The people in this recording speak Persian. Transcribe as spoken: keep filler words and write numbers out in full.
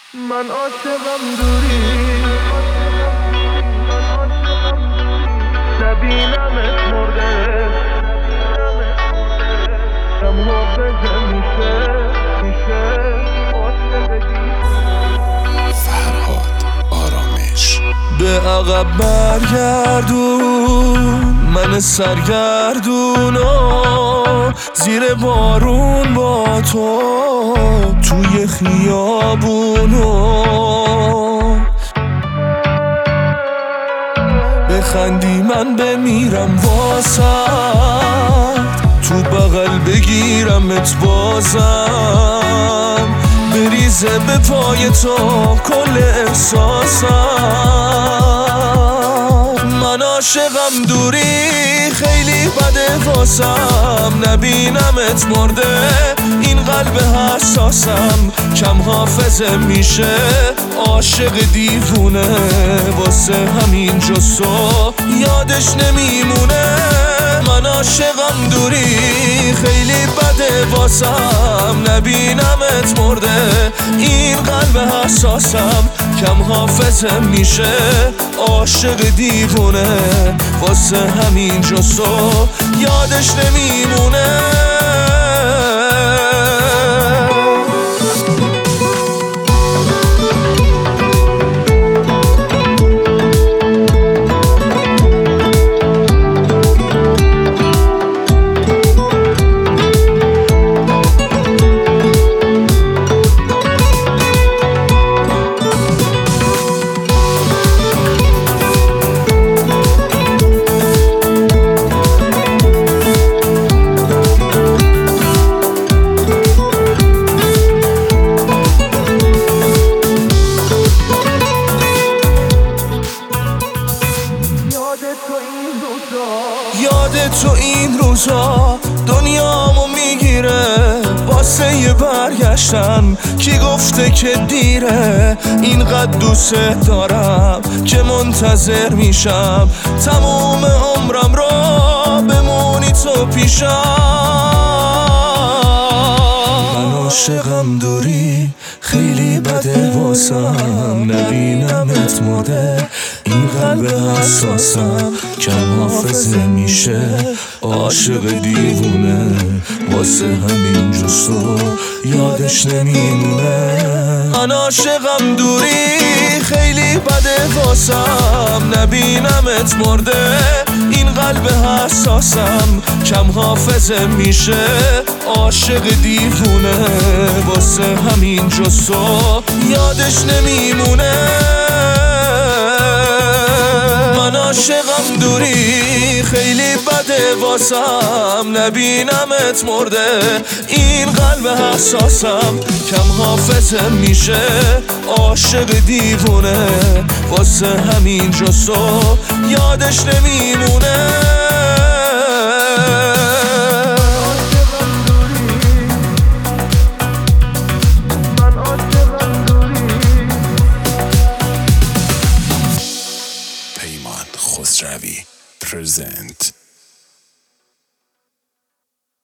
من عاشقم دوری نبینمت مرده کم حافظه میشه میشه عاشقگی. فرهاد آرامش. به عقب برگردون من سرگردونو زیر بارون با تو توی خیابونو بخندی من بمیرم واسط تو بغل بگیرمت بازم بریزه به پای تو کل احساسم. من عاشقم دوری خیلی بده واسم نبینمت مرده این قلب حساسم کم حافظه میشه عاشق دیوونه واسه همین جسو یادش نمیمونه. من عاشقم دوری خیلی بده واسم نبینمت مرده این قلب حساسم کم حافظه میشه عاشق دیوونه واسه همین جسو یادش نمیمونه. یاد تو این روزا دنیامو میگیره واسه یه برگشتن کی گفته که دیره اینقدر دوست دارم که منتظر میشم تموم عمرم رو بمونی تو پیشم. من عاشقم دوری خیلی بده واسم نبینمت مرده این قلب حساسم کم حافظه میشه عاشق دیوونه واسه همین جسو یادش نمیمونه. من عاشقم دوری خیلی بده واسم نبینمت مرده این قلب حساسم کم حافظه میشه عاشق دیوونه واسه همین جسو یادش نمیمونه. من عاشقم دوری خیلی بده واسم نبینمت مرده این قلب حساسم کم حافظه میشه عاشق دیوونه واسه همین جسو یادش نمیمونه. پیمان خسروی پرزنت.